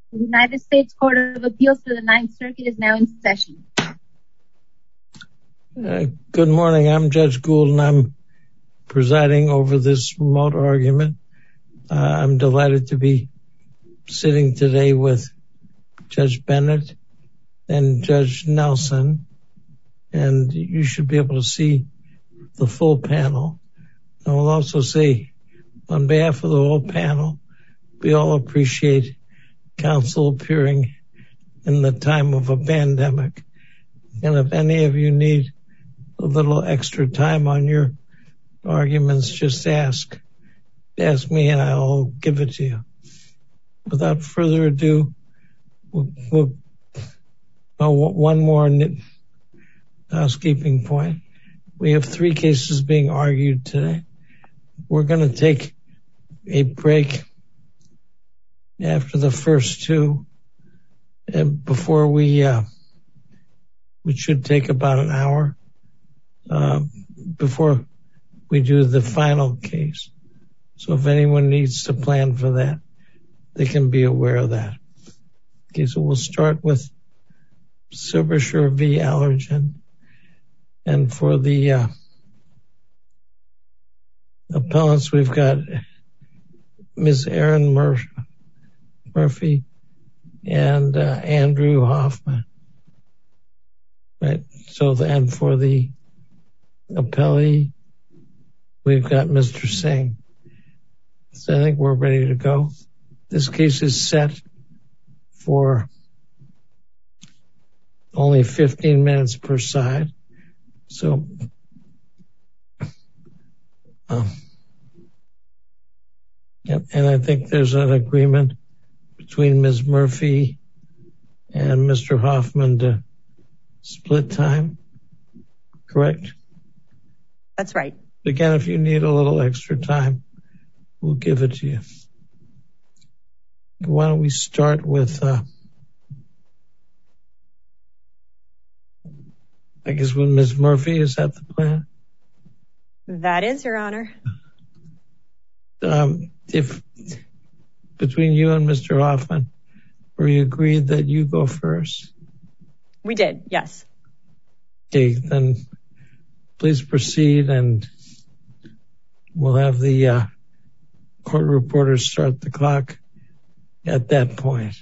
The United States Court of Appeals for the Ninth Circuit is now in session. Good morning. I'm Judge Gould and I'm presiding over this remote argument. I'm delighted to be sitting today with Judge Bennett and Judge Nelson, and you should be able to see the full panel. I will also say, on behalf of the whole panel, we all appreciate counsel appearing in the time of a pandemic. And if any of you need a little extra time on your arguments, just ask me and I'll give it to you. Without further ado, one more housekeeping point. We have 3 cases being argued today. We're going to take a break after the first 2, and before we should take about an hour before we do the final case. So if anyone needs to plan for that, they can be aware of that. Okay, so we'll start with Silbersher v. Allergan. And for the appellants, we've got Ms. Erin Murphy and Andrew Hoffman. Right. So and for the appellee, we've got Mr. Singh. So I think we're ready to go. This case is set for only 15 minutes per side. So and I think there's an agreement between Ms. Murphy and Mr. Hoffman to split time, correct? That's right. Again, if you need a little extra time, we'll give it to you. Why don't we start with, I guess with Ms. Murphy, is that the plan? That is, Your Honor. If between you and Mr. Hoffman, were you agreed that you go first? We did, yes. Okay, then please proceed and we'll have the court reporters start the clock at that point.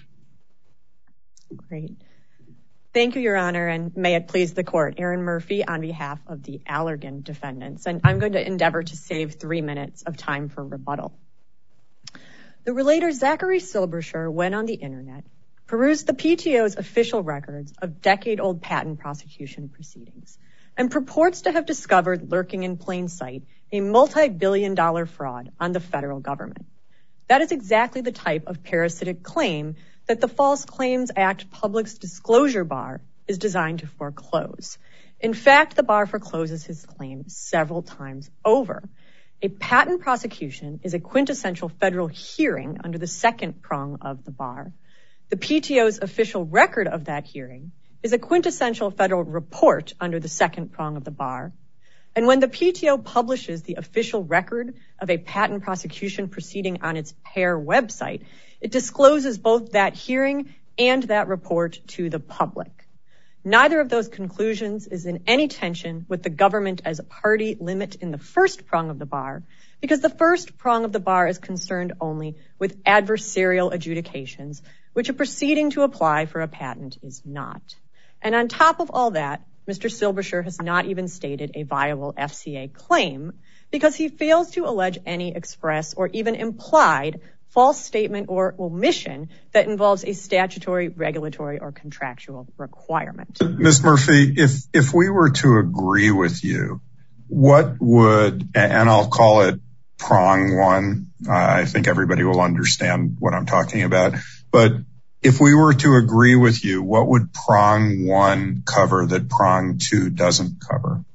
Great. Thank you, Your Honor, and may it please the court. Erin Murphy on behalf of the Allergan defendants, and I'm going to endeavor to save 3 minutes of time for rebuttal. The relator Zachary Silbersher went on the internet, perused the PTO's official records of decade-old patent prosecution proceedings, and purports to have discovered lurking in plain sight a multi-billion-dollar fraud on the federal government. That is exactly the type of parasitic claim that the False Claims Act Public Disclosure Bar is designed to foreclose. In fact, the bar forecloses his claim several times over. A patent prosecution is a quintessential federal hearing under the second prong of the bar. The PTO's official record of that hearing is a quintessential federal report under the second prong of the bar. And when the PTO publishes the official record of a patent prosecution proceeding on its PAIR website, it discloses both that hearing and that report to the public. Neither of those conclusions is in any tension with the government as a party limit in the first prong of the bar, because the first prong of the bar is concerned only with adversarial adjudications, which a proceeding to apply for a patent is not. And on top of all that, Mr. Silbersher has not even stated a viable FCA claim because he fails to allege any express or even implied false statement or omission that involves a statutory, regulatory, or contractual requirement. Ms. Murphy, if we were to agree with you, what would, and I'll call it prong 1, I think everybody will understand what I'm talking about, but if we were to agree with you, what would prong 1 cover that prong 2 doesn't cover?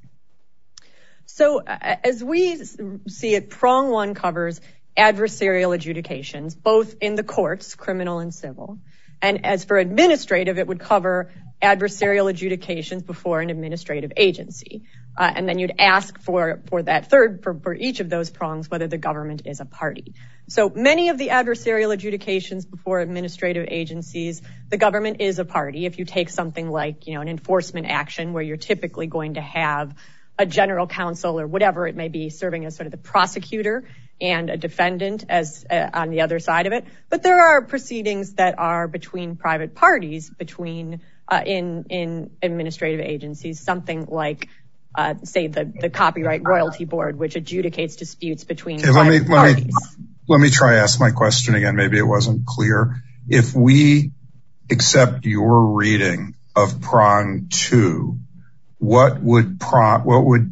So as we see it, prong 1 covers adversarial adjudications, both in the courts, criminal and civil. And as for administrative, it would cover adversarial adjudications before an administrative agency. And then you'd ask for that third, for each of those prongs, whether the government is a party. So many of the adversarial adjudications before administrative agencies, the government is a party. If you take something like, an enforcement action where you're typically going to have a general counsel or whatever it may be serving as sort of the prosecutor and a defendant as on the other side of it. But there are proceedings that are between private parties, in administrative agencies, something like say the Copyright Royalty Board, which adjudicates disputes between private parties. Let me try to ask my question again. Maybe it wasn't clear. If we accept your reading of prong 2, what would prong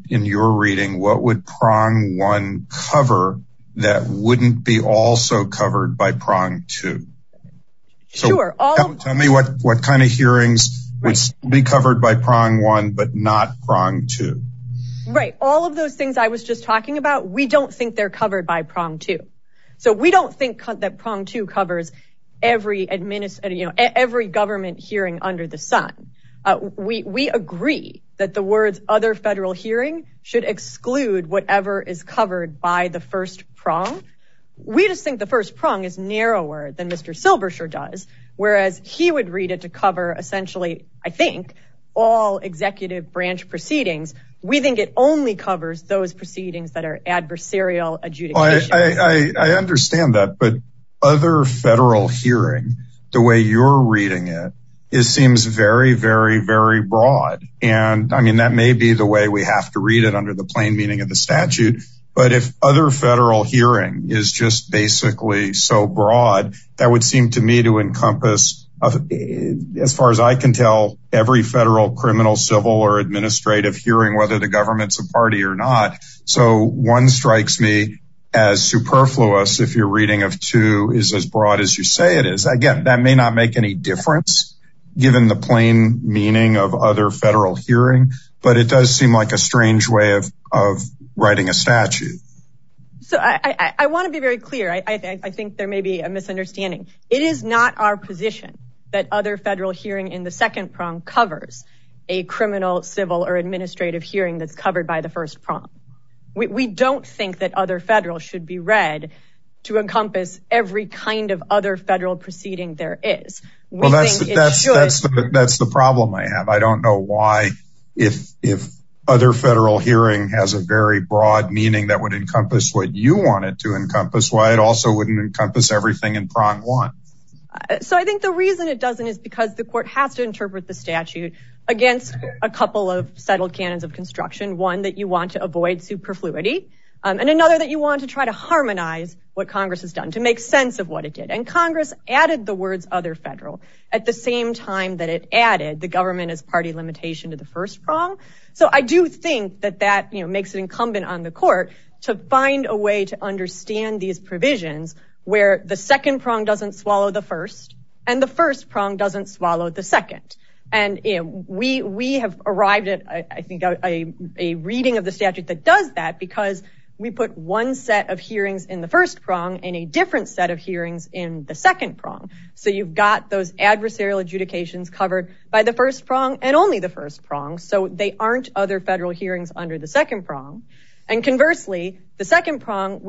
1 cover that wouldn't be also covered by prong 2? So sure. Tell me what kind of hearings would be covered by prong 1, but not prong 2. Right. All of those things I was just talking about, we don't think they're covered by prong 2. So we don't think that prong 2 covers every government hearing under the sun. We agree that the words other federal hearing should exclude whatever is covered by the first prong. We just think the first prong is narrower than Mr. Silbersher does, whereas he would read it to cover essentially, I think, all executive branch proceedings. We think it only covers those proceedings that are adversarial adjudications. I understand that, but other federal hearing, the way you're reading it seems very, very, very broad. And I mean, that may be the way we have to read it under the plain meaning of the statute. But if other federal hearing is just basically so broad, that would seem to me to encompass, as far as I can tell, every federal criminal, civil, or administrative hearing, whether the government's a party or not. So 1 strikes me as superfluous if your reading of 2 is as broad as you say it is. Again, that may not make any difference given the plain meaning of other federal hearing, but it does seem like a strange way of writing a statute. So I want to be very clear. I think there may be a misunderstanding. It is not our position that other federal hearing in the second prong covers a criminal, civil, or administrative hearing that's covered by the first prong. We don't think that other federal should be read to encompass every kind of other federal proceeding there is. That's the problem I have. I don't know why, if other federal hearing has a very broad meaning that would encompass what you want it to encompass, why it also wouldn't encompass everything in prong 1. So I think the reason it doesn't is because the court has to interpret the statute against a couple of settled canons of construction. One, that you want to avoid superfluity, and another that you want to try to harmonize what Congress has done to make sense of what it did. And Congress added the words other federal at the same time that it added the government as party limitation to the first prong. So I do think that makes it incumbent on the court to find a way to understand these provisions where the second prong doesn't swallow the first and the first prong doesn't swallow the second. And we have arrived at, I think, a reading of the statute that does that because we put one set of hearings in the first prong and a different set of hearings in the second prong. So you've got those adversarial adjudications covered by the first prong and only the first prong. So they aren't other federal hearings under the second prong. And conversely, the second prong,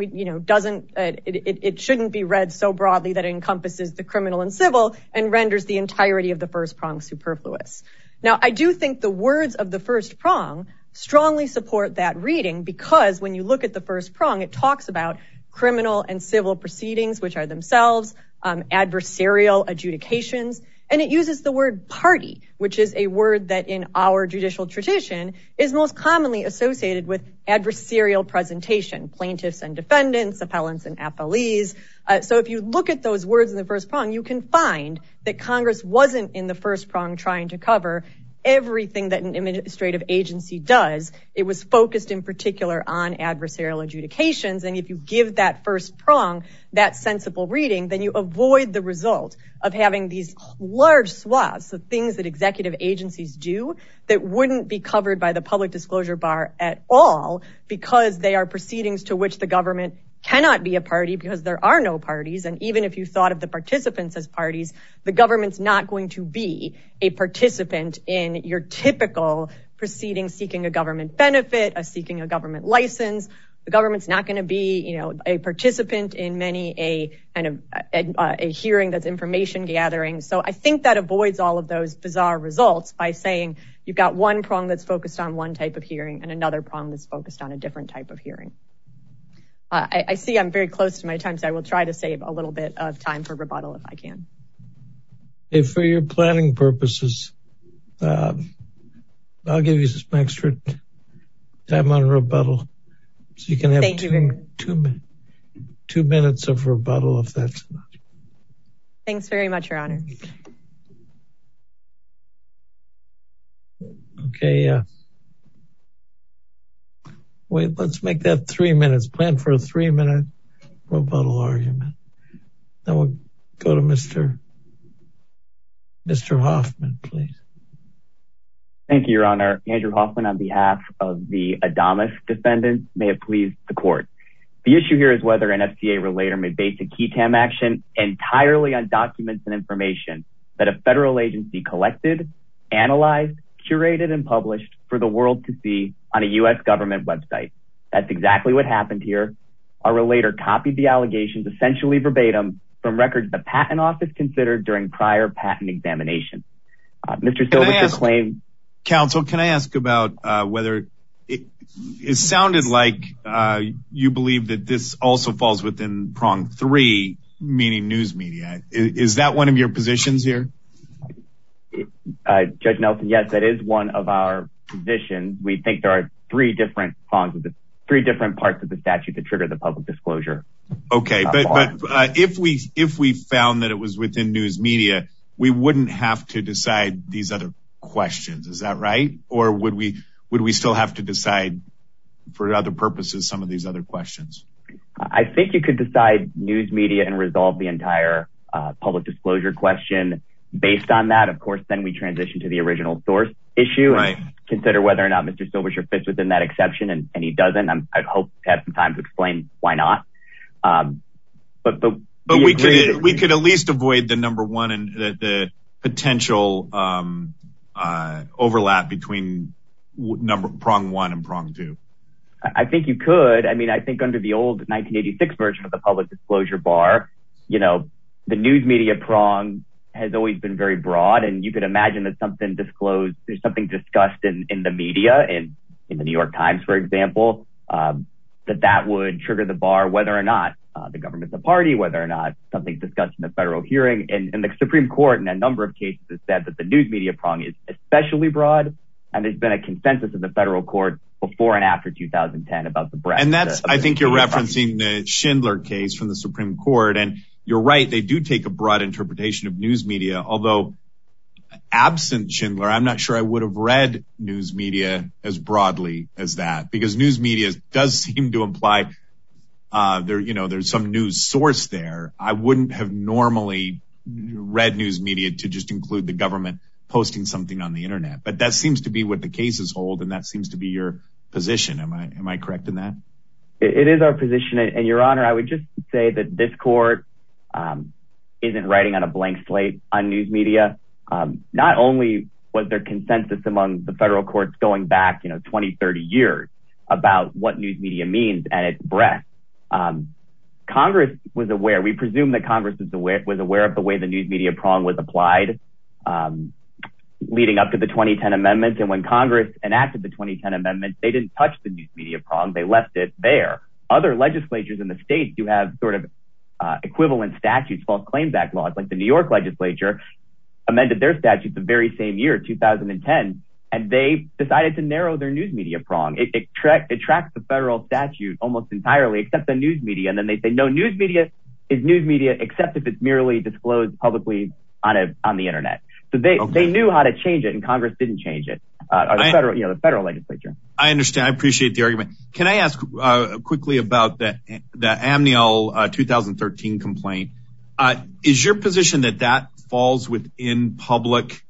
it shouldn't be read so broadly that it encompasses the criminal and civil and renders the entirety of the first prong superfluous. Now, I do think the words of the first prong strongly support that reading because when you look at the first prong, it talks about criminal and civil proceedings, which are themselves adversarial adjudications. And it uses the word party, which is a word that in our judicial tradition is most commonly associated with adversarial presentation, plaintiffs and defendants, appellants and appellees. So if you look at those words in the first prong, you can find that Congress wasn't in the first prong trying to cover everything that an administrative agency does. It was focused in particular on adversarial adjudications. And if you give that first prong that sensible reading, then you avoid the result of having these large swaths of things that executive agencies do that wouldn't be covered by the public disclosure bar at all because they are proceedings to which the government cannot be a party because there are no parties. And even if you thought of the participants as parties, the government's not going to be a participant in your typical proceeding seeking a government benefit, seeking a government license. The government's not going to be, a participant in a hearing that's information gathering. So I think that avoids all of those bizarre results by saying you've got one prong that's focused on one type of hearing and another prong that's focused on a different type of hearing. I see I'm very close to my time, so I will try to save a little bit of time for rebuttal if I can. If for your planning purposes, I'll give you some extra time on rebuttal. So you can have two minutes of rebuttal if that's enough. Thanks very much, Your Honor. Okay. Wait, let's make that 3 minutes. Plan for a 3-minute rebuttal argument. Then we'll go to Mr. Hoffman, please. Thank you, Your Honor. Andrew Hoffman on behalf of the Adamus defendants. May it please the court. The issue here is whether an FCA relator may base a QI-TAM action entirely on documents and information that a federal agency collected, analyzed, curated, and published for the world to see on a U.S. government website. That's exactly what happened here. Our relator copied the allegations essentially verbatim from records the Patent Office considered during prior patent examinations. Mr. Silvershire claimed... Counsel, can I ask about whether it sounded like you believe that this also falls within prong 3, meaning news media. Is that one of your positions here? Judge Nelson, yes, that is one of our positions. We think there are 3 different prongs of 3 different parts of the statute that trigger the public disclosure. Okay, but if we found that it was within news media, we wouldn't have to decide these other questions. Is that right? Or would we still have to decide for other purposes some of these other questions? I think you could decide news media and resolve the entire public disclosure question based on that. Of course, then we transition to the original source issue and consider whether or not Mr. Silvershire fits within that exception, and he doesn't. I'd hope to have some time to explain why not. But we could at least avoid the number one and the potential overlap between prong 1 and prong 2. I think you could. I mean, I think under the old 1986 version of the public disclosure bar, the news media prong has always been very broad, and you could imagine that something discussed in the media, in the New York Times, for example, that would trigger the bar, whether or not the government's a party, whether or not something's discussed in the federal hearing. And the Supreme Court in a number of cases has said that the news media prong is especially broad, and there's been a consensus in the federal court before and after 2010 about the breadth. And I think you're referencing the Schindler case from the Supreme Court, and you're right, they do take a broad interpretation of news media, although absent Schindler, I'm not sure I would have read news media as broadly as that, because news media does seem to imply there's some news source there. I wouldn't have normally read news media to just include the government posting something on the internet, but that seems to be what the cases hold, and that seems to be your position. Am I correct in that? It is our position, and Your Honor, I would just say that this court isn't writing on a blank slate on news media. Not only was there consensus among the federal courts going back 20, 30 years about what news media means and its breadth. Congress was aware. We presume that Congress was aware of the way the news media prong was applied leading up to the 2010 amendments. And when Congress enacted the 2010 amendments, they didn't touch the news media prong. They left it there. Other legislatures in the states do have sort of equivalent statutes, False Claims Act laws, like the New York legislature amended their statutes the very same year, 2010, and they decided to narrow their news media prong. It tracks the federal statute almost entirely, except the news media. And then they say, no, news media is news media, except if it's merely disclosed publicly on the internet. So they knew how to change it, and Congress didn't change it. The federal legislature. I understand. I appreciate the argument. Can I ask quickly about the Amnial 2013 complaint? Is your position that falls within public,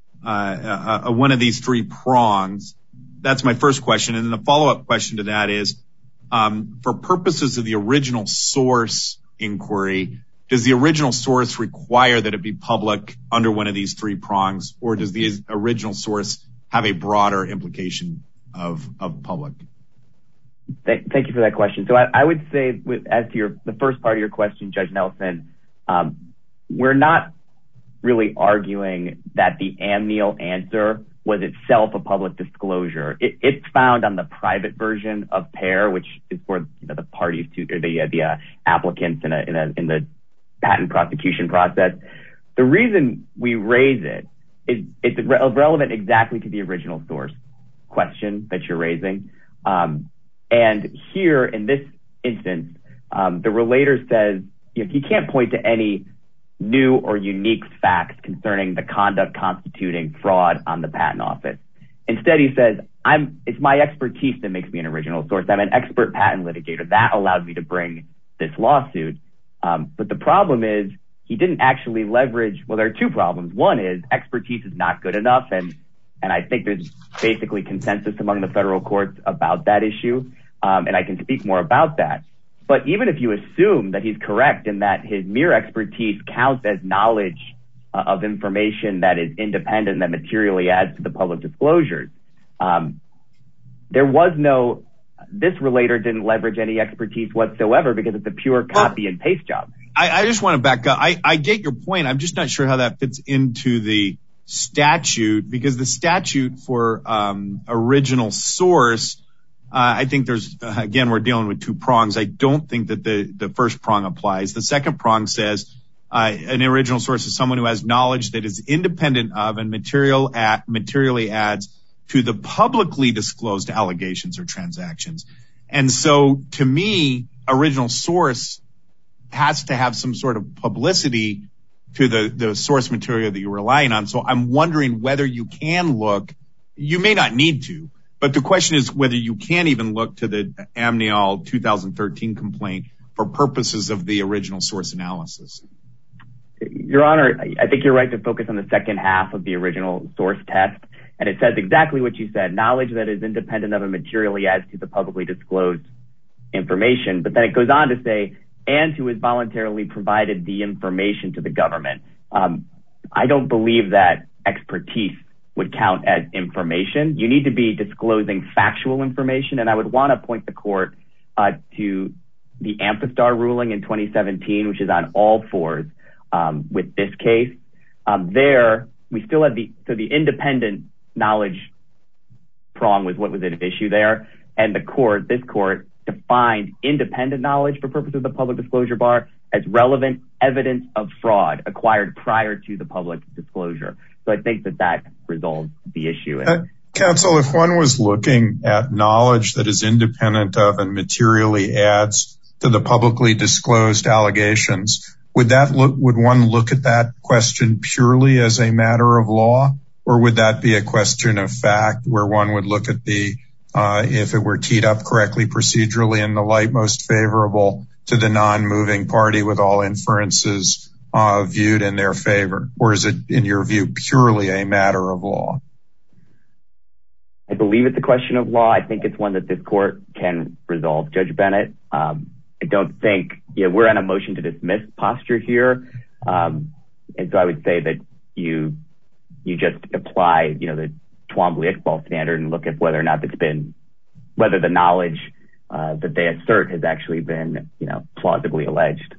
one of these 3 prongs? That's my first question. And then the follow-up question to that is, for purposes of the original source inquiry, does the original source require that it be public under one of these 3 prongs, or does the original source have a broader implication of public? Thank you for that question. So I would say, as to the first part of your question, Judge Nelson, we're not really arguing that the Amneal answer was itself a public disclosure. It's found on the private version of PAIR, which is for the parties to, or the applicants in the patent prosecution process. The reason we raise it is it's relevant exactly to the original source question that you're raising. And here in this instance, the relator says he can't point to any new or unique facts concerning the conduct constituting fraud on the patent office. Instead, he says, it's my expertise that makes me an original source. I'm an expert patent litigator. That allowed me to bring this lawsuit. But the problem is he didn't actually leverage. Well, there are two problems. One is expertise is not good enough. And I think there's basically consensus among the federal courts about that issue. And I can speak more about that. But even if you assume that he's correct in that his mere expertise counts as knowledge of information that is independent, that materially adds to the public disclosures, this relator didn't leverage any expertise whatsoever because it's a pure copy and paste job. I just want to back up. I get your point. I'm just not sure how that fits into the statute, because the statute for original source, I think again, we're dealing with two prongs. I don't think that the first prong applies. The second prong says an original source is someone who has knowledge that is independent of and materially adds to the publicly disclosed allegations or transactions. And so to me, original source has to have some sort of publicity to the source material that you're relying on. So I'm wondering whether you can look, you may not need to, but the question is whether you can even look to the Amneal 2013 complaint for purposes of the original source analysis. Your Honor, I think you're right to focus on the second half of the original source test. And it says exactly what you said, knowledge that is independent of and materially adds to the publicly disclosed information. But then it goes on to say, and who has voluntarily provided the information to the government. I don't believe that expertise would count as information. You need to be disclosing factual information. And I would want to point the court to the Amphastar ruling in 2017, which is on all fours with this case. There, we still have the independent knowledge prong was what was at issue there. And this court defined independent knowledge for purposes of the public disclosure bar as relevant evidence of fraud acquired prior to the public disclosure. So I think that resolves the issue. Counsel, if one was looking at knowledge that is independent of and materially adds to the publicly disclosed allegations, would one look at that question purely as a matter of law? Or would that be a question of fact where one would look at if it were teed up correctly procedurally in the light most favorable to the non-moving party with all inferences viewed in their favor? Or is it, in your view, purely a matter of law? I believe it's a question of law. I think it's one that this court can resolve. Judge Bennett, I don't think we're on a motion to dismiss posture here. And so I would say that you just apply, the Twombly-Iqbal standard and look at whether or not whether the knowledge that they assert has actually been, plausibly alleged.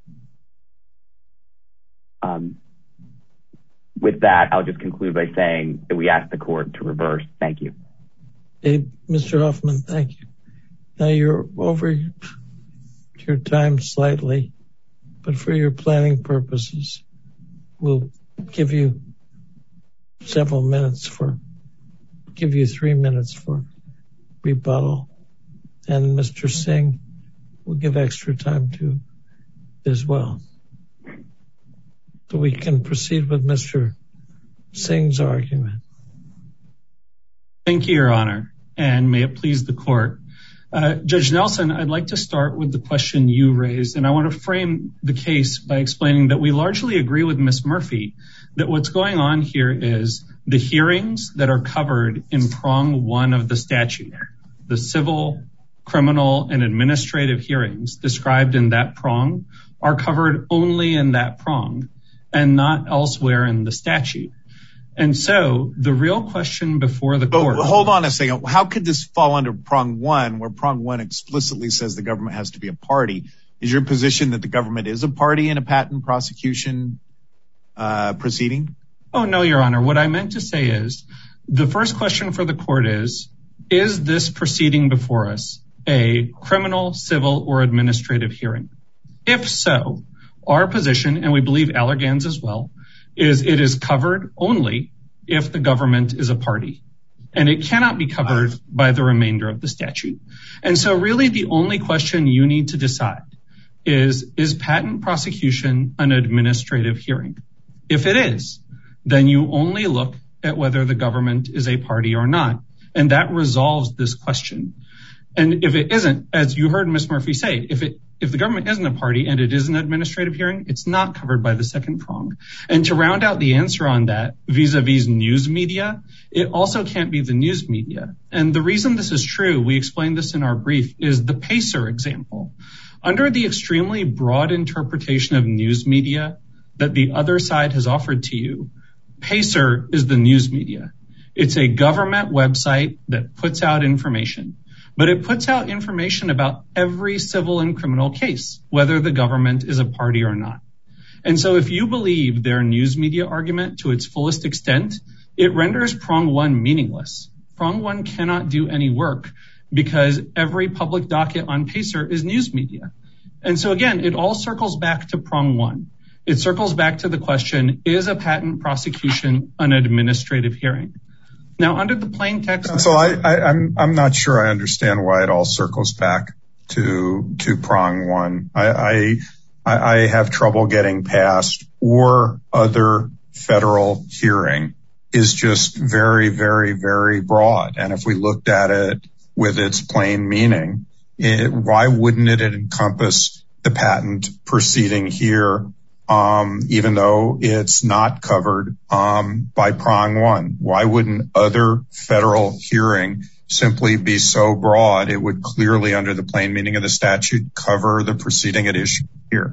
With that, I'll just conclude by saying that we ask the court to reverse. Thank you. Hey, Mr. Hoffman, thank you. Now you're over your time slightly, but for your planning purposes, we'll give you 3 minutes for rebuttal. And Mr. Singh will give extra time to as well. So we can proceed with Mr. Singh's argument. Thank you, Your Honor, and may it please the court. Judge Nelson, I'd like to start with the question you raised, and I want to frame the case by explaining that we largely agree with Ms. Murphy that what's going on here is the hearings that are covered in prong 1 of the statute, the civil, criminal, and administrative hearings described in that prong are covered only in that prong and not elsewhere in the statute. And so the real question before the court... Hold on a second. How could this fall under prong one, where prong one explicitly says the government has to be a party? Is your position that the government is a party in a patent prosecution proceeding? Oh, no, Your Honor. What I meant to say is the first question for the court is this proceeding before us a criminal, civil, or administrative hearing? If so, our position, and we believe Allergan's as well, is it is covered only if the government is a party. And it cannot be covered by the remainder of the statute. And so really the only question you need to decide is patent prosecution an administrative hearing? If it is, then you only look at whether the government is a party or not. And that resolves this question. And if it isn't, as you heard Ms. Murphy say, if the government isn't a party and it is an administrative hearing, it's not covered by the second prong. And to round out the answer on that vis-a-vis news media, it also can't be the news media. And the reason this is true, we explained this in our brief, is the PACER example. Under the extremely broad interpretation of news media that the other side has offered to you, PACER is the news media. It's a government website that puts out information, but it puts out information about every civil and criminal case, whether the government is a party or not. And so if you believe their news media argument to its fullest extent, it renders prong one meaningless. Prong one cannot do any work because every public docket on PACER is news media. And so again, it all circles back to prong one. It circles back to the question, is a patent prosecution an administrative hearing? Now, under the plain text... So I'm not sure I understand why it all circles back to prong one. I have trouble getting past or other federal hearing is just very, very, very broad. And if we looked at it with its plain meaning, why wouldn't it encompass the patent proceeding here, even though it's not covered by prong one? Why wouldn't other federal hearing simply be so broad it would clearly, under the plain meaning of the statute, cover the proceeding at issue here?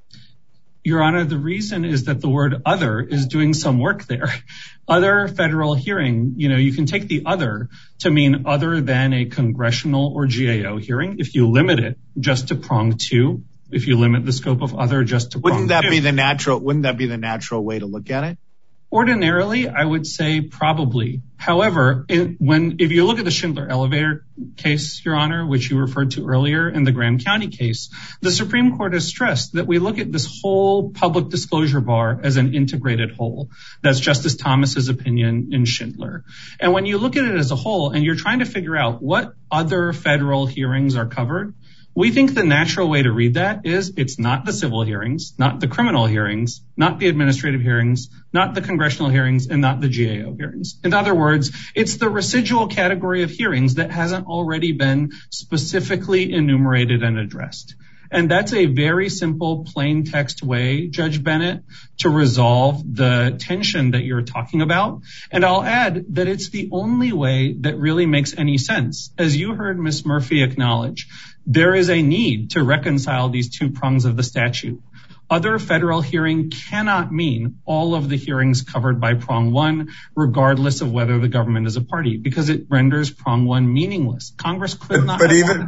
Your Honor, the reason is that the word other is doing some work there. Other federal hearing, you can take the other to mean other than a congressional or GAO hearing. If you limit it just to prong two, if you limit the scope of other just to prong two. Wouldn't that be the natural way to look at it? Ordinarily, I would say probably. However, if you look at the Schindler Elevator case, Your Honor, which you referred to earlier in the Graham County case, the Supreme Court has stressed that we look at this whole public disclosure bar as an integrated whole. That's Justice Thomas's opinion in Schindler. And when you look at it as a whole and you're trying to figure out what other federal hearings are covered, we think the natural way to read that is it's not the civil hearings, not the criminal hearings, not the administrative hearings, not the congressional hearings, and not the GAO hearings. In other words, it's the residual category of hearings that hasn't already been specifically enumerated and addressed. And that's a very simple, plain text way, Judge Bennett, to resolve the tension that you're talking about. And I'll add that it's the only way that really makes any sense. As you heard Ms. Murphy acknowledge, there is a need to reconcile these two prongs of the statute. Other federal hearing cannot mean all of the hearings covered by prong one, regardless of whether the government is a party, because it renders prong one meaningless. Congress could not.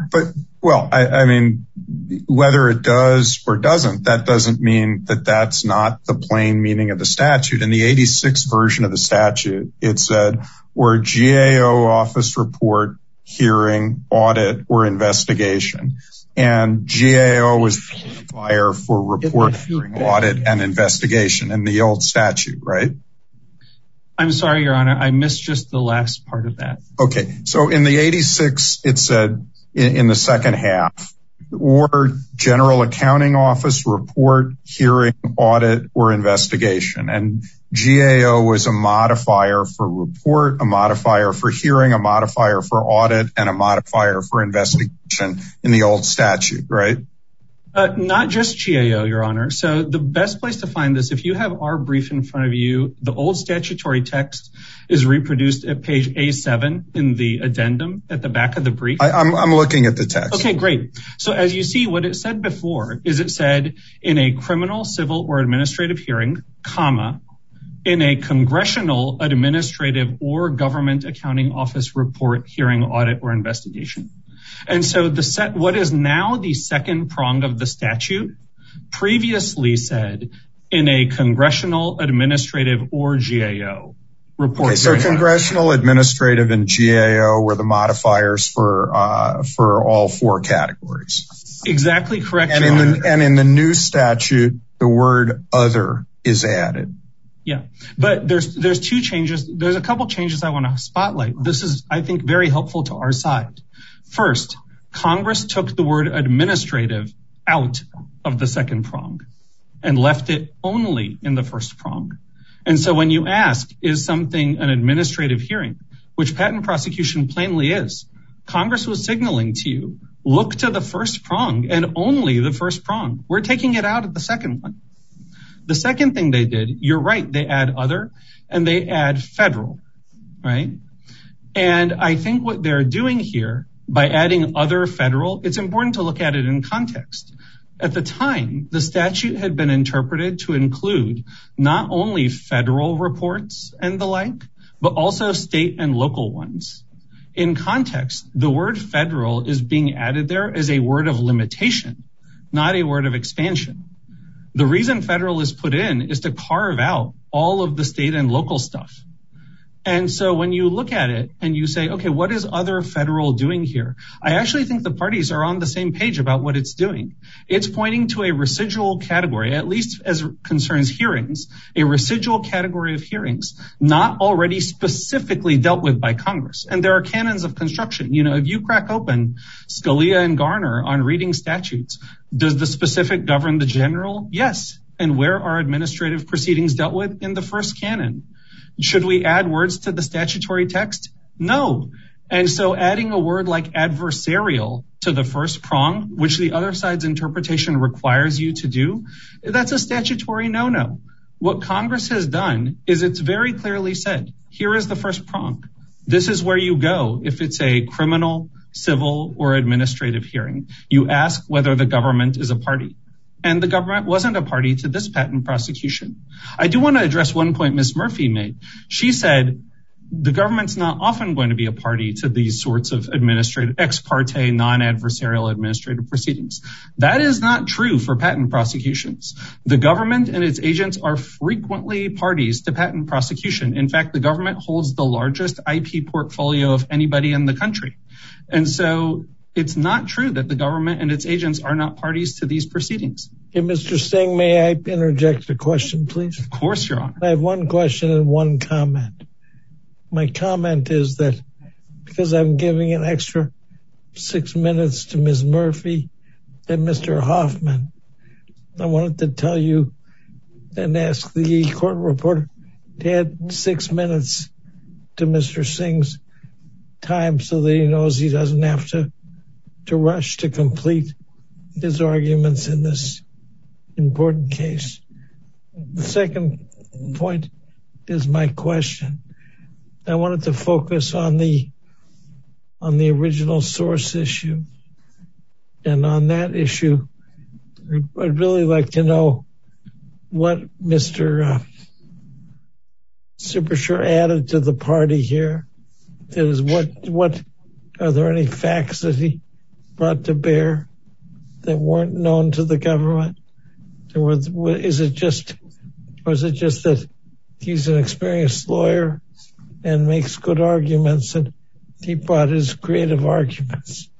I mean, whether it does or doesn't, that doesn't mean that that's not the plain meaning of the statute. In the 86 version of the statute, it said, or GAO office report, hearing, audit, or investigation. And GAO was fire for report, hearing, audit, and investigation in the old statute, right? I'm sorry, Your Honor, I missed just the last part of that. Okay, so in the 86, it said in the second half, or general accounting office report, hearing, audit, or investigation. And GAO was a modifier for report, a modifier for hearing, a modifier for audit, and a modifier for investigation in the old statute, right? Not just GAO, Your Honor. So the best place to find this, if you have our brief in front of you, the old statutory text is reproduced at page A7 in the addendum at the back of the brief. I'm looking at the text. Okay, great. So as you see, what it said before is it said in a criminal, civil, or administrative hearing, comma, in a congressional, administrative, or government accounting office report, hearing, audit, or investigation. And so what is now the second prong of the statute previously said in a congressional, administrative, or GAO report. Okay, so congressional, administrative, and GAO were the modifiers for all four categories. Exactly correct. And in the new statute, the word other is added. Yeah, but there's two changes. There's a couple changes I want to spotlight. This is, I think, very helpful to our side. First, Congress took the word administrative out of the second prong and left it only in the first prong. And so when you ask, is something an administrative hearing, which patent prosecution plainly is, Congress was signaling to you, look to the first prong and only the first prong. We're taking it out of the second one. The second thing they did, you're right, they add other and they add federal, right? And I think what they're doing here by adding other federal, it's important to look at it in context. At the time, the statute had been interpreted to include not only federal reports and the like, but also state and local ones. In context, the word federal is being added there as a word of limitation, not a word of expansion. The reason federal is put in is to carve out all of the state and local stuff. And so when you look at it and you say, okay, what is other federal doing here? I actually think the parties are on the same page about what it's doing. It's pointing to a residual category, at least as concerns hearings, a residual category of hearings, not already specifically dealt with by Congress. And there are canons of construction. You know, if you crack open Scalia and Garner on reading statutes, does the specific govern the general? Yes. And where are administrative proceedings dealt with? In the first canon. Should we add words to the statutory text? No. And so adding a word like adversarial to the first prong, which the other side's interpretation requires you to do, that's a statutory no-no. What Congress has done is it's very clearly said, here is the first prong. This is where you go if it's a criminal, civil, or administrative hearing. You ask whether the government is a party. And the government wasn't a party to this patent prosecution. I do want to address one point Ms. Murphy made. She said the government's not often going to be a party to these sorts of administrative, ex parte, non-adversarial administrative proceedings. That is not true for patent prosecutions. The government and its agents are frequently parties to patent prosecution. In fact, the government holds the largest IP portfolio of anybody in the country. And so it's not true that the government and its agents are not parties to these proceedings. Okay, Mr. Singh, may I interject a question, please? Of course, Your Honor. I have one question and one comment. My comment is that because I'm giving an extra 6 minutes to Ms. Murphy and Mr. Hoffman, I wanted to tell you and ask the court reporter to add 6 minutes to Mr. Singh's time so that he knows he doesn't have to rush to complete his arguments in this important case. The second point is my question. I wanted to focus on the original source issue. And on that issue, I'd really like to know what Mr. Supersure added to the party here. That is, what are there any facts that he brought to bear that weren't known to the government? Or is it just that he's an experienced lawyer and makes good arguments and he brought his creative arguments?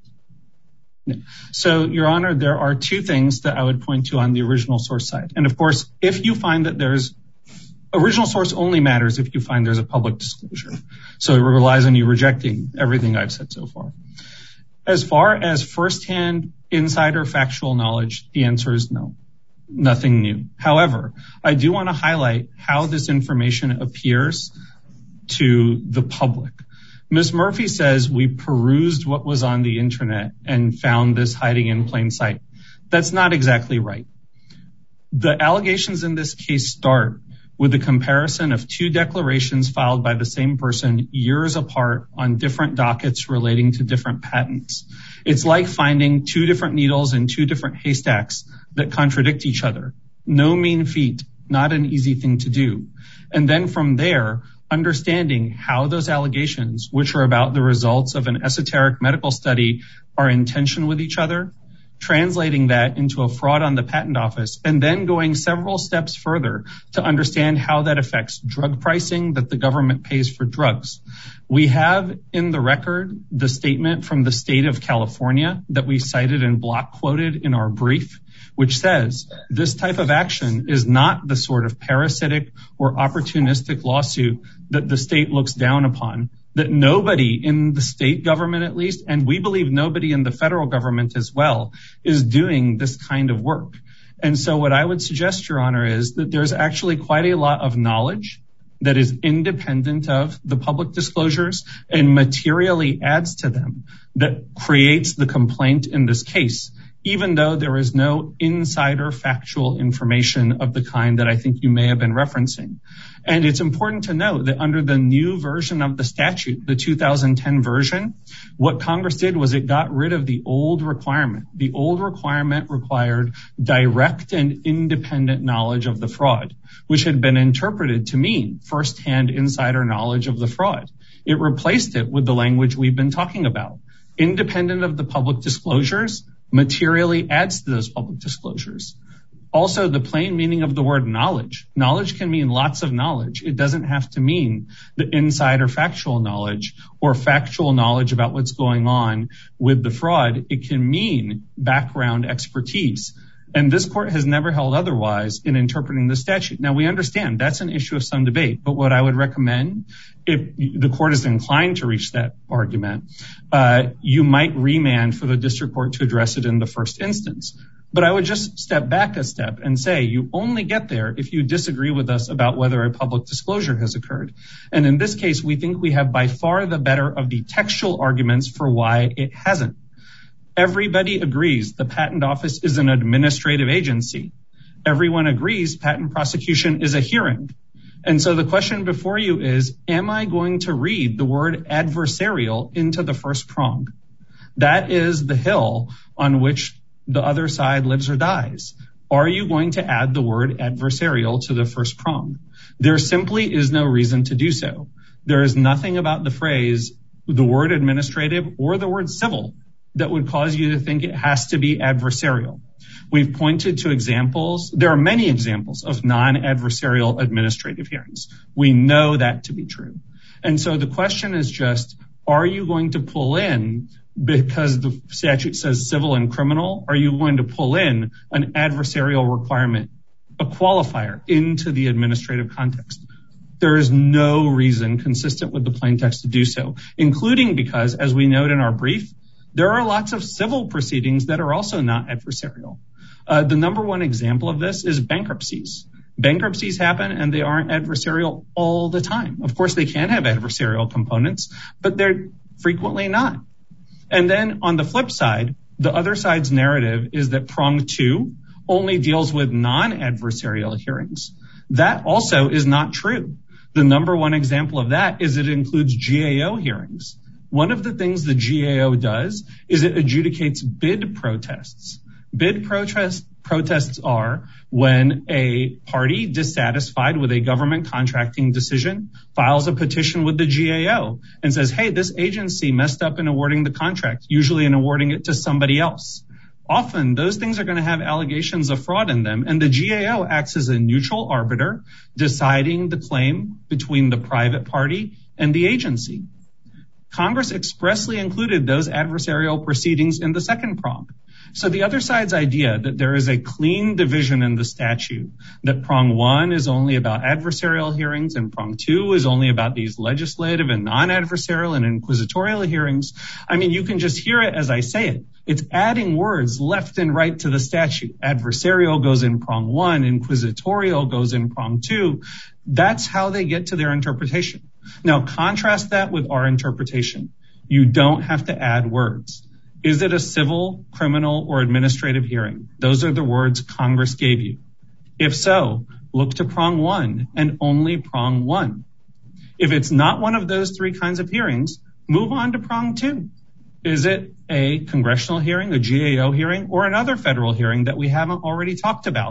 So, Your Honor, there are two things that I would point to on the original source side. And of course, if you find that there's original source only matters if you find there's a public disclosure. So it relies on you rejecting everything I've said so far. As far as firsthand insider factual knowledge, the answer is no, nothing new. However, I do want to highlight how this information appears to the public. Ms. Murphy says we perused what was on the internet and found this hiding in plain sight. That's not exactly right. The allegations in this case start with a comparison of two declarations filed by the same person years apart on different dockets relating to different patents. It's like finding two different needles in two different haystacks that contradict each other. No mean feat. not an easy thing to do. And then from there, understanding how those allegations, which are about the results of an esoteric medical study, are in tension with each other, translating that into a fraud on the patent office, and then going several steps further to understand how that affects drug pricing that the government pays for drugs. We have in the record the statement from the state of California that we cited and block quoted in our brief, which says this type of action is not the sort of parasitic or opportunistic lawsuit that the state looks down upon, that nobody in the state government, at least, and we believe nobody in the federal government as well, is doing this kind of work. And so what I would suggest, Your Honor, is that there's actually quite a lot of knowledge that is independent of the public disclosures and materially adds to them that creates the complaint in this case, even though there is no insider factual information of the kind that I think you may have been referencing. And it's important to note that under the new version of the statute, the 2010 version, what Congress did was it got rid of the old requirement. The old requirement required direct and independent knowledge of the fraud, which had been interpreted to mean firsthand insider knowledge of the fraud. It replaced it with the language we've been talking about. Independent of the public disclosures, materially adds to those public disclosures. Also, the plain meaning of the word knowledge. Knowledge can mean lots of knowledge. It doesn't have to mean the insider factual knowledge or factual knowledge about what's going on with the fraud. It can mean background expertise. And this court has never held otherwise in interpreting the statute. Now, we understand that's an issue of some debate, but what I would recommend, if the court is inclined to reach that argument, you might remand for the district court to address it in the first instance. But I would just step back a step and say you only get there if you disagree with us about whether a public disclosure has occurred. And in this case, we think we have by far the better of the textual arguments for why it hasn't. Everybody agrees the patent office is an administrative agency. Everyone agrees patent prosecution is a hearing. And so the question before you is, am I going to read the word adversarial into the first prong? That is the hill on which the other side lives or dies. Are you going to add the word adversarial to the first prong? There simply is no reason to do so. There is nothing about the phrase, the word administrative or the word civil, that would cause you to think it has to be adversarial. We've pointed to examples. There are many examples of non-adversarial administrative hearings. We know that to be true. And so the question is just, are you going to pull in, because the statute says civil and criminal, are you going to pull in an adversarial requirement, a qualifier, into the administrative context? There is no reason consistent with the plain text to do so, including because, as we note in our brief, there are lots of civil proceedings that are also not adversarial. The number one example of this is bankruptcies. Bankruptcies happen and they aren't adversarial all the time. Of course, they can have adversarial components, but they're frequently not. And then on the flip side, the other side's narrative is that prong 2 only deals with non-adversarial hearings. That also is not true. The number one example of that is it includes GAO hearings. One of the things the GAO does is it adjudicates bid protests. Bid protests are when a party dissatisfied with a government contracting decision files a petition with the GAO and says, hey, this agency messed up in awarding the contract, usually in awarding it to somebody else. Often those things are going to have allegations of fraud in them, and the GAO acts as a neutral arbiter deciding the claim between the private party and the agency. Congress expressly included those adversarial proceedings in the second prong. So the other side's idea that there is a clean division in the statute, that prong 1 is only about adversarial hearings and prong 2 is only about these legislative and non-adversarial and inquisitorial hearings. I mean, you can just hear it as I say it. It's adding words left and right to the statute. Adversarial goes in prong 1, inquisitorial goes in prong 2. That's how they get to their interpretation. Now, contrast that with our interpretation. You don't have to add words. Is it a civil, criminal, or administrative hearing? Those are the words Congress gave you. If so, look to prong 1 and only prong 1. If it's not one of those three kinds of hearings, move on to prong 2. Is it a congressional hearing, a GAO hearing, or another federal hearing that we haven't already talked about?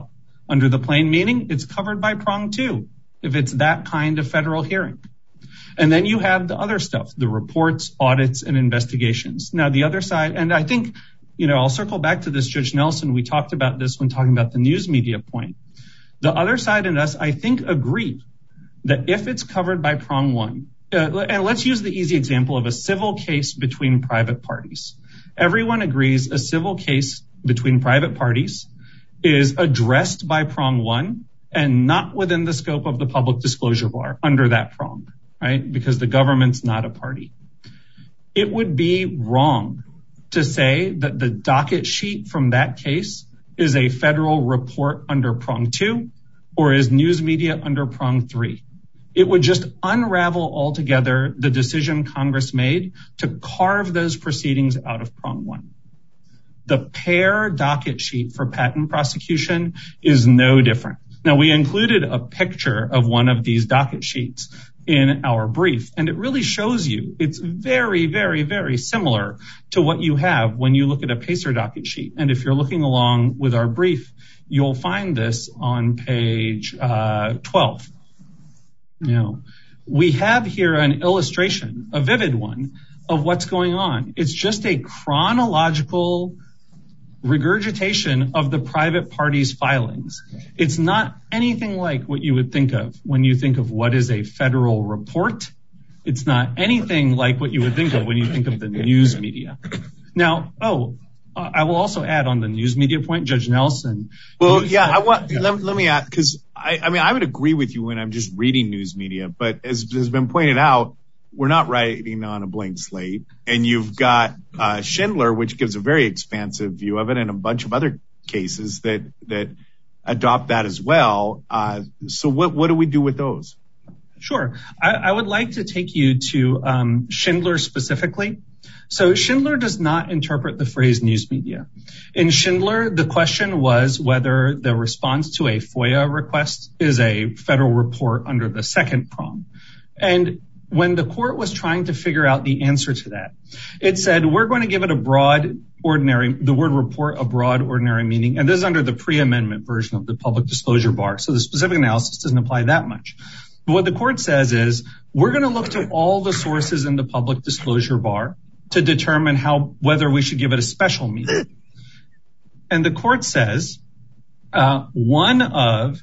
Under the plain meaning, it's covered by prong 2, if it's that kind of federal hearing. And then you have the other stuff, the reports, audits, and investigations. Now, the other side, and I think, I'll circle back to this, Judge Nelson, we talked about this when talking about the news media point. The other side and us, I think, agree that if it's covered by prong 1, and let's use the easy example of a civil case between private parties. Everyone agrees a civil case between private parties is addressed by prong 1 and not within the scope of the public disclosure bar under that prong, right? Because the government's not a party. It would be wrong to say that the docket sheet from that case is a federal report under prong 2 or is news media under prong 3. It would just unravel altogether the decision Congress made to carve those proceedings out of prong 1. The pair docket sheet for patent prosecution is no different. Now, we included a picture of one of these docket sheets in our brief, and it really shows you it's very, very, very similar to what you have when you look at a PACER docket sheet. And if you're looking along with our brief, you'll find this on page 12. We have here an illustration, a vivid one, of what's going on. It's just a chronological regurgitation of the private party's filings. It's not anything like what you would think of when you think of what is a federal report. It's not anything like what you would think of when you think of the news media. Now, I will also add on the news media point, Judge Nelson. Well, yeah, let me add, because I would agree with you when I'm just reading news media, but as has been pointed out, we're not writing on a blank slate. And you've got Schindler, which gives a very expansive view of it, and a bunch of other cases that adopt that as well. So what do we do with those? Sure. I would like to take you to Schindler specifically. So Schindler does not interpret the phrase news media. In Schindler, the question was whether the response to a FOIA request is a federal report under the second prong. And when the court was trying to figure out the answer to that, it said, we're going to give it the word report, a broad ordinary meaning. And this is under the pre-amendment version of the public disclosure bar. So the specific analysis doesn't apply that much. But what the court says is, we're going to look to all the sources in the public disclosure bar to determine whether we should give it a special meaning. And the court says, one of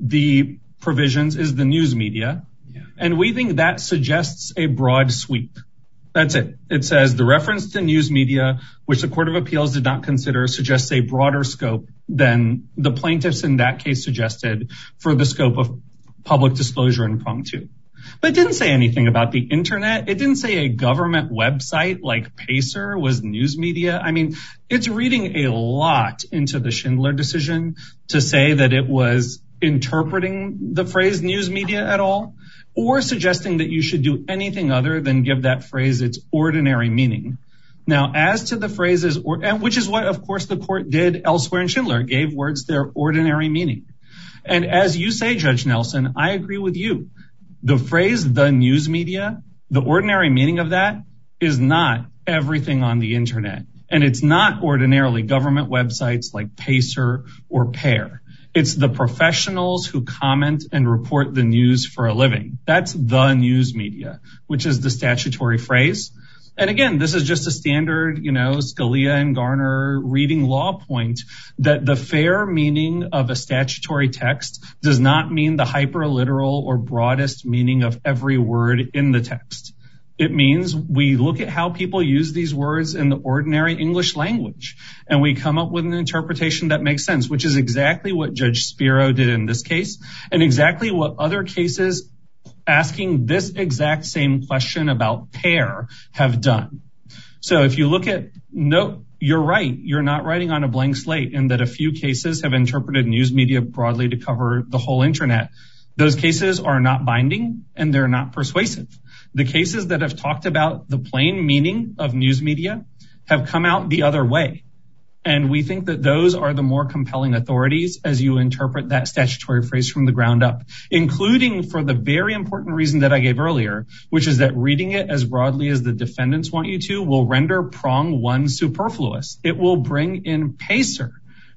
the provisions is the news media. And we think that suggests a broad sweep. That's it. It says the reference to news media, which the Court of Appeals did not consider, suggests a broader scope than the plaintiffs in that case suggested for the scope of public disclosure in prong 2. But it didn't say anything about the internet. It didn't say a government website like PACER was news media. I mean, it's reading a lot into the Schindler decision to say that it was interpreting the phrase news media at all, or suggesting that you should do anything other than give that phrase its ordinary meaning. Now, as to the phrases, which is what, of course, the court did elsewhere in Schindler, gave words their ordinary meaning. And as you say, Judge Nelson, I agree with you. The phrase, the news media, the ordinary meaning of that is not everything on the internet. And it's not ordinarily government websites like PACER or PAIR. It's the professionals who comment and report the news for a living. That's the news media, which is the statutory phrase. And again, this is just a standard, Scalia and Garner reading law point that the fair meaning of a statutory text does not mean the hyperliteral or broadest meaning of every word in the text. It means we look at how people use these words in the ordinary English language, and we come up with an interpretation that makes sense, which is exactly what Judge Spiro did in this case, and exactly what other cases asking this exact same question about PAIR have done. So if you look at, you're right, you're not writing on a blank slate in that a few cases have interpreted news media broadly to cover the whole internet. Those cases are not binding and they're not persuasive. The cases that have talked about the plain meaning of news media have come out the other way. And we think that those are the more compelling authorities as you interpret that statutory phrase from the ground up, including for the very important reason that I gave earlier, which is that reading it as broadly as the defendants want you to will render prong 1 superfluous. It will bring in PACER,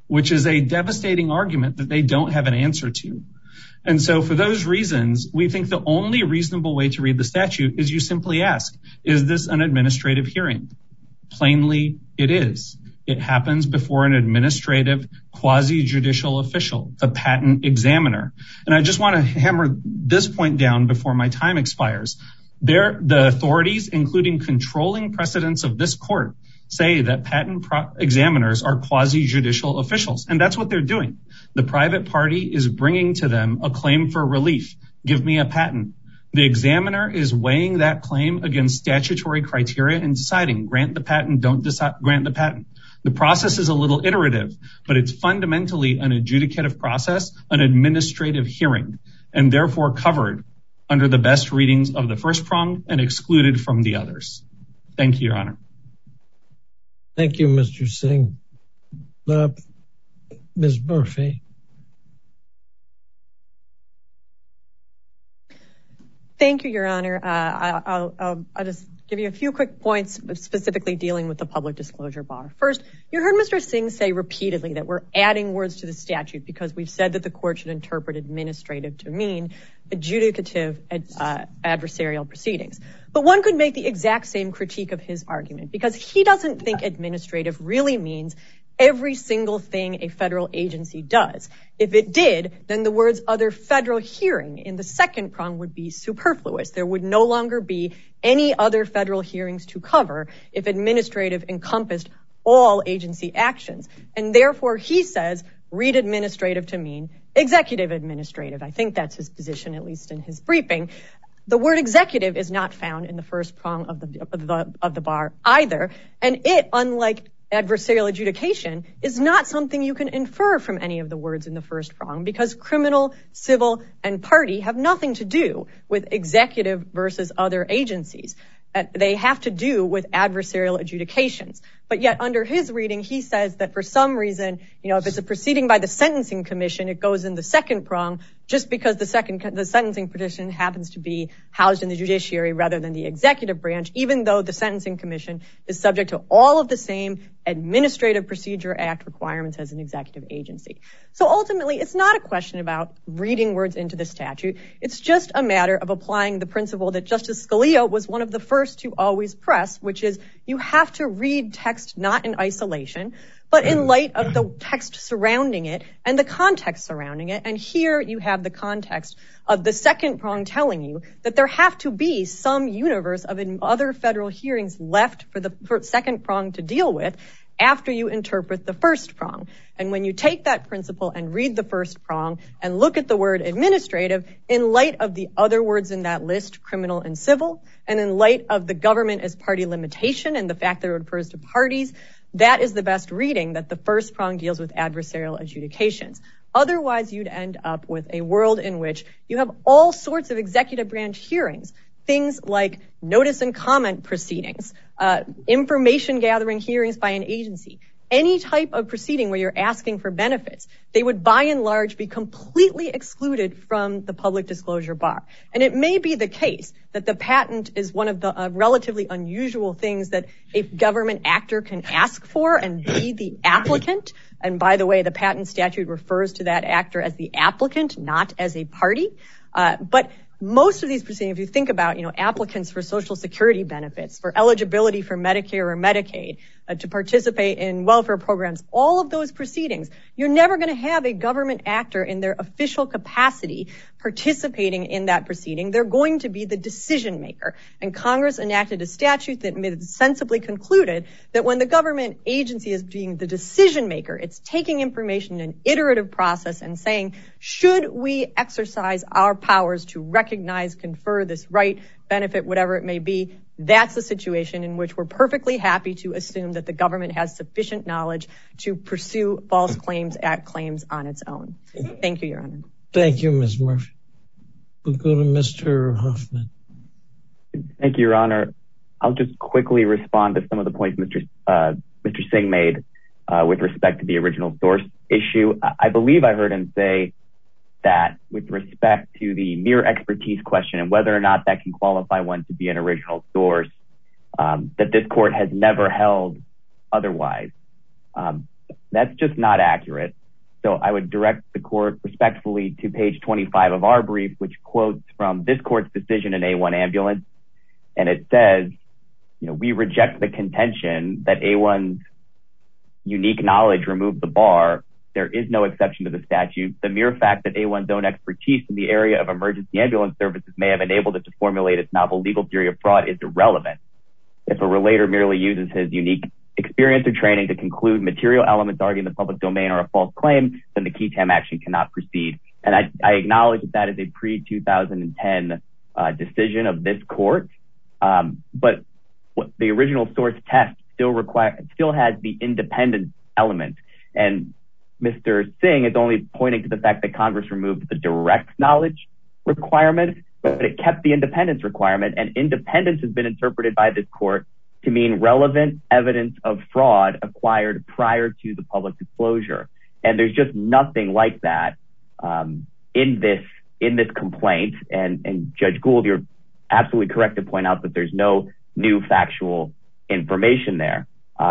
which is a devastating argument that they don't have an answer to. And so for those reasons, we think the only reasonable way to read the statute is you simply ask, is this an administrative hearing? Plainly, it is. It happens before an administrative quasi-judicial official, the patent examiner. And I just want to hammer this point down before my time expires. The authorities, including controlling precedents of this court, say that patent examiners are quasi-judicial officials. And that's what they're doing. The private party is bringing to them a claim for relief. Give me a patent. The examiner is weighing that claim against statutory criteria and deciding, grant the patent, don't grant the patent. The process is a little iterative, but it's fundamentally an adjudicative process, an administrative hearing, and therefore covered under the best readings of the first prong and excluded from the others. Thank you, Your Honor. Thank you, Mr. Singh. Ms. Murphy. Thank you, Your Honor. I'll just give you a few quick points specifically dealing with the public disclosure bar. First, you heard Mr. Singh say repeatedly that we're adding words to the statute because we've said that the court should interpret administrative to mean adjudicative adversarial proceedings. But one could make the exact same critique of his argument because he doesn't think administrative really means every single thing a federal agency does. If it did, then the words other federal hearing in the second prong would be superfluous. There would no longer be any other federal hearings to cover if administrative encompassed all agency actions. And therefore, he says, read administrative to mean executive administrative. I think that's his position, at least in his briefing. The word executive is not found in the first prong of the bar either. And it, unlike adversarial adjudication, is not something you can infer from any of the words in the first prong because criminal, civil, and party have nothing to do with executive versus other agencies. They have to do with adversarial adjudications. But yet under his reading, he says that for some reason, if it's a proceeding by the Sentencing Commission, it goes in the second prong just because the sentencing petition happens to be housed in the judiciary rather than the executive branch, even though the Sentencing Commission is subject to all of the same Administrative Procedure Act requirements as an executive agency. So ultimately, it's not a question about reading words into the statute. It's just a matter of applying the principle that Justice Scalia was one of the first to always press, which is you have to read text not in isolation, but in light of the text surrounding it and the context surrounding it. And here you have the context of the second prong telling you that there have to be some universe of other federal hearings left for the second prong to deal with after you interpret the first prong. And when you take that principle and read the first prong and look at the word administrative in light of the other words in that list, criminal and civil, and in light of the government as party limitation and the fact that it refers to parties, that is the best reading that the first prong deals with adversarial adjudications. Otherwise, you'd end up with a world in which you have all sorts of executive branch hearings, things like notice and comment proceedings, information gathering hearings by an agency, any type of proceeding where you're asking for benefits. They would by and large be completely excluded from the public disclosure bar. And it may be the case that the patent is one of the relatively unusual things that a government actor can ask for and be the applicant. And by the way, the patent statute refers to that actor as the applicant, not as a party. But most of these proceedings, if you think about, applicants for Social Security benefits, for eligibility for Medicare or Medicaid, to participate in welfare programs, all of those proceedings, you're never going to have a government actor in their official capacity participating in that proceeding. They're going to be the decision maker. And Congress enacted a statute that sensibly concluded that when the government agency is being the decision maker, it's taking information in an iterative process and saying, should we exercise our powers to recognize, confer this right, benefit, whatever it may be, that's a situation in which we're perfectly happy to assume that the government has sufficient knowledge to pursue false claims act claims on its own. Thank you, Your Honor. Thank you, Ms. Murphy. We'll go to Mr. Hoffman. Thank you, Your Honor. I'll just quickly respond to some of the points Mr. Singh made with respect to the original source issue. I believe I heard him say that with respect to the mere expertise question and whether or not that can qualify one to be an original source, that this court has never held otherwise. That's just not accurate. So I would direct the court respectfully to page 25 of our brief, which quotes from this court's decision in A1 Ambulance. And it says, we reject the contention that A1's unique knowledge removed the bar. There is no exception to the statute. The mere fact that A1's own expertise in the area of emergency ambulance services may have enabled it to formulate its novel legal theory of fraud is irrelevant. If a relator merely uses his unique experience or training to conclude material elements already in the public domain or a false claim, then the QTAM action cannot proceed. And I acknowledge that is a pre-2010 decision of this court. But what the original source test still has the independence element. And Mr. Singh is only pointing to the fact that Congress removed the direct knowledge requirement, but it kept the independence requirement. And independence has been interpreted by this court to mean relevant evidence of fraud acquired prior to the public disclosure. And there's just nothing like that in this complaint. And Judge Gould, you're absolutely correct to point out that there's no new factual information there.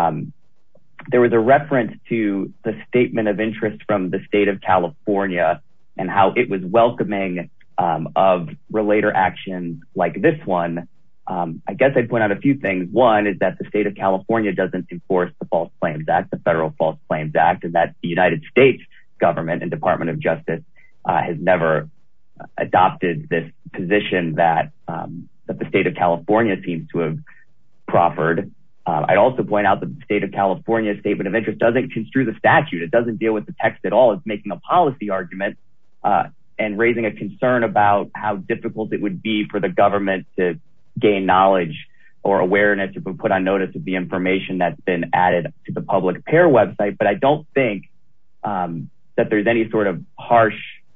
There was a reference to the statement of interest from the state of California and how it was welcoming of relator actions like this one. I guess I'd point out a few things. One is that the state of California doesn't enforce the False Claims Act, the Federal False Claims Act, and that the United States government and Department of Justice has never adopted this position that the state of California seems to have proffered. I'd also point out that the state of California statement of interest doesn't construe the statute. It doesn't deal with the text at all. It's making a policy argument and raising a concern about how difficult it would be for the government to gain knowledge or awareness or put on notice of the information that's been added to the public PAIR website. But I don't think that there's any sort of harsh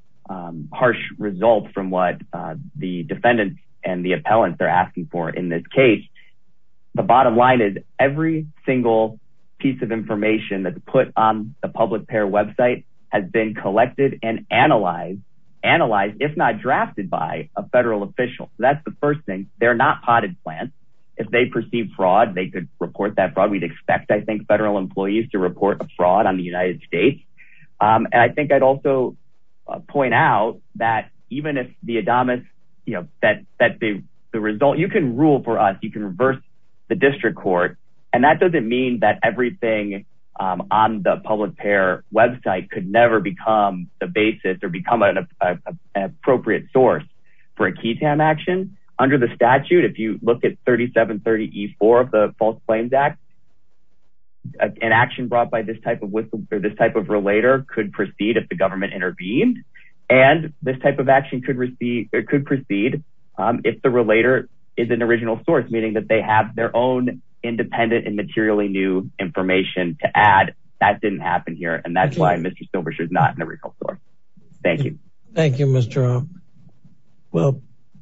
result from what the defendants and the appellants are asking for in this case. The bottom line is every single piece of information that's put on the public PAIR website has been collected and analyzed, if not drafted by a federal official. So that's the first thing. They're not potted plants. If they perceive fraud, they could report that fraud. We'd expect, I think, federal employees to report a fraud on the United States. And I think I'd also point out that even if the Adamus, that the result, you can rule for us, you can reverse the district court. And that doesn't mean that everything on the public PAIR website could never become the basis or become an appropriate source for a QTAM action. Under the statute, if you look at 3730E4 of the False Claims Act, an action brought by this type of this type of relator could proceed if the government intervened. And this type of action could proceed if the relator is an original source, meaning that they have their own independent and materially new information to add. That didn't happen here. And that's why Mr. Silversher is not an original source. Thank you. Thank you, Mr. Ohm. Well,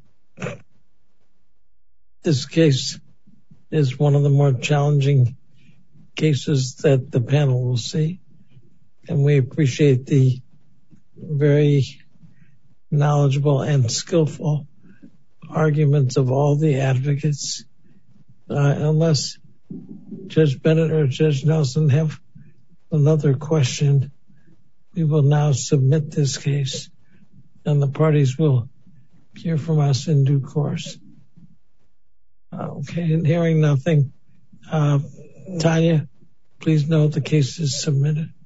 this case is one of the more challenging cases that the panel will see. And we appreciate the very knowledgeable and skillful arguments of all the advocates. Unless Judge Bennett or Judge Nelson have another question, we will now submit this case and the parties will hear from us in due course. Okay, and hearing nothing, Tanya, please note the case is submitted.